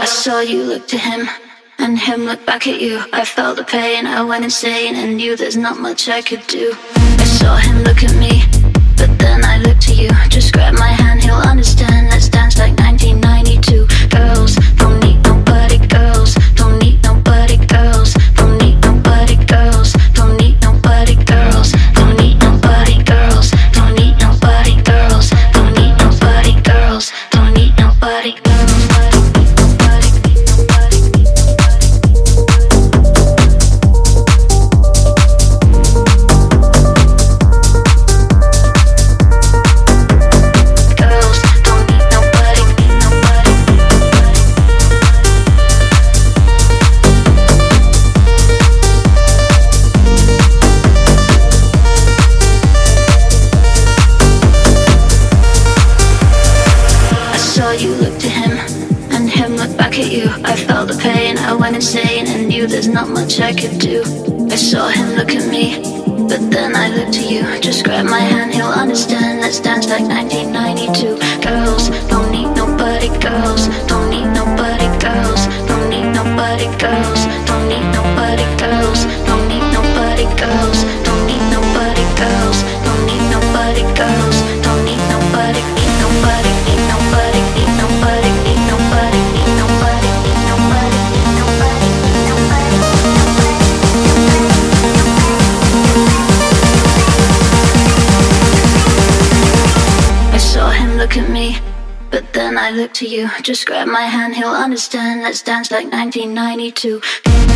saw you look to him, and him look back at you. I felt the pain, I went insane, and knew there's not much I could do. I saw him look at me, but then I looked to you. Just grab my hand, he'll understand. Let's dance like 1992. Girls don't need nobody, girls don't need nobody, girls don't need nobody, girls don't need nobody, girls don't need nobody, girls don't need nobody, girls don't need nobody, girls don't need nobody, girls. You looked to him, and him looked back at you. I felt the pain, I went insane, and knew there's not much I could do. I saw him look at me, but then I looked to you. Just grab my hand, he'll understand. Let's dance like 1992. Girls don't need nobody, girls don't need nobody, girls don't need nobody, girls don't need nobody, girls don't need nobody, girls don't need nobody, girls don't need nobody, girls don't need nobody, need nobody, need nobody, need nobody, need nobody, need nobody, need nobody, need nobody, need nobody. I saw him look at me, but then I looked to you. Just grab my hand, he'll understand. Let's dance like 1992.